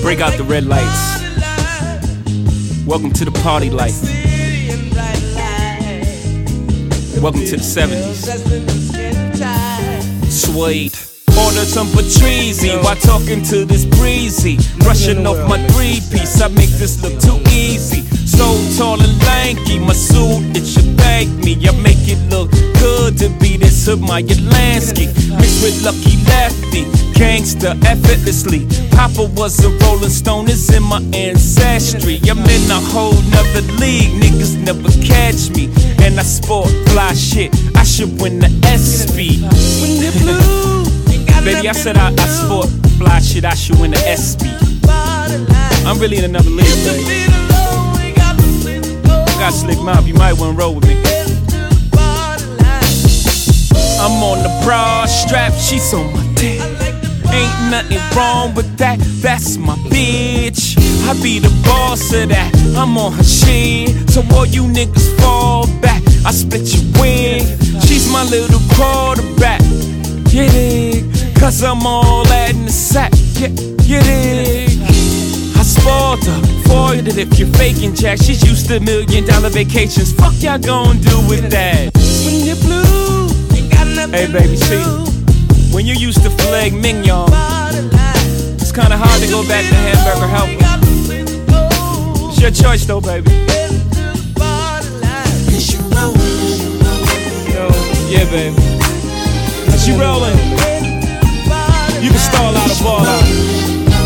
Break out the red lights. Welcome to the party life. Welcome to the 70s. Suede. Order some Patrizi while talking to this breezy. Brushing off my 3-piece, I make this look too easy. So tall and lanky, my suit, it should thank me. I make it look good to be this Maya Lansky. Mixed with Lucky Lefty, gangster effortlessly. Papa was a Rolling Stone, it's in my ancestry. I'm in a whole nother league, niggas never catch me. And I sport fly shit, I should win the SB. When you're blue, baby, I said I sport fly shit, I should win the SB. I'm really in another league, baby. Got slick mouth, you might wanna roll with me. I'm on the broad strap, she's on my dick. Ain't nothing wrong with that, that's my bitch. I be the boss of that, I'm on her shit. So all you niggas fall back, I split your wig. She's my little quarterback, you dig? Cause I'm all that in the sack, yeah, you dig? I spoiled her, foiled it if you're faking Jack. She's used to $1 million vacations, fuck y'all gon' do with that? When you're blue, you got nothing. Hey baby, see, when you used to filet mignon, it's kinda hard to go back to hamburger helper. It's your choice though, baby. Yo, yeah, baby. As you rollin', you can stall out a ball out.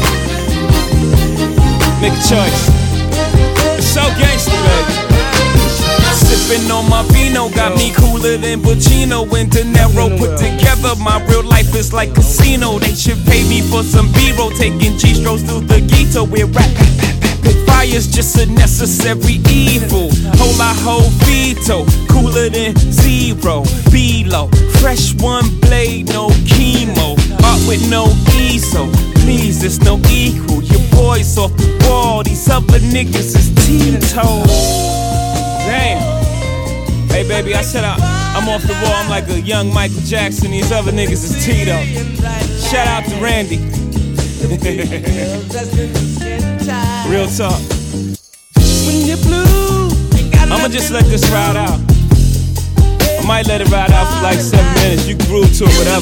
Make a choice. It's so gangsta, baby. Sippin' on my vino got me cooler than Pacino and De Niro put together. My real life is like casino. They should pay me for some B-roll, taking G-strokes through the ghetto with rap. Fire's just a necessary evil. Whole veto, cooler than zero. B-low, fresh one blade, no chemo. Art with no ESO. Please, there's no equal. Your boy's off the wall, these other niggas is Tito. Damn. Hey baby, I said I'm off the wall, I'm like a young Michael Jackson. These other niggas is Tito. Shout out to Randy. Real talk. When you're blue, I'ma just let this ride out. I might let it ride out for like 7 minutes. You can groove to it, whatever.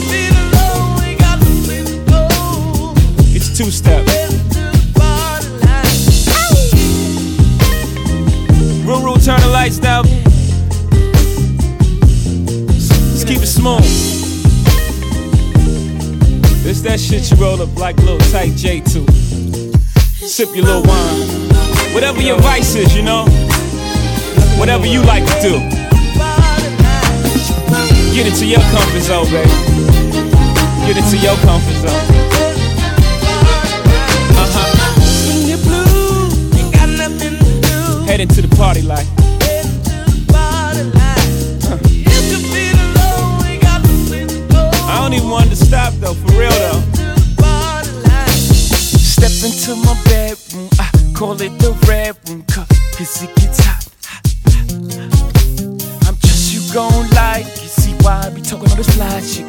Get your two-step. Ruru, turn the lights down. Let's keep it smooth. It's that shit you roll up like a little tight J to. Sip your little wine. Whatever your vice is, you know. Whatever you like to do. Get into your comfort zone, baby. Get into your comfort zone. When you're blue, you got nothing to do. Head into the party life. I don't even want to stop though, for real though. Step into my bedroom, I call it the red room, cause it gets hot. I'm just you gon' like it, see why I be talking all this fly shit.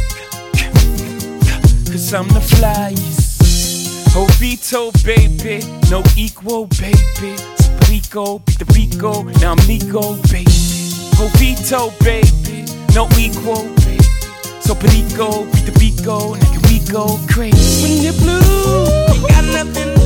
Cause I'm the flyest. Jovito, baby, no equal, baby. Rico, beat the Rico, now I'm Nico, baby. Jovito, baby, no equal, baby. So Perico, beat the Rico, now can we go crazy? When you're blue, you got nothing.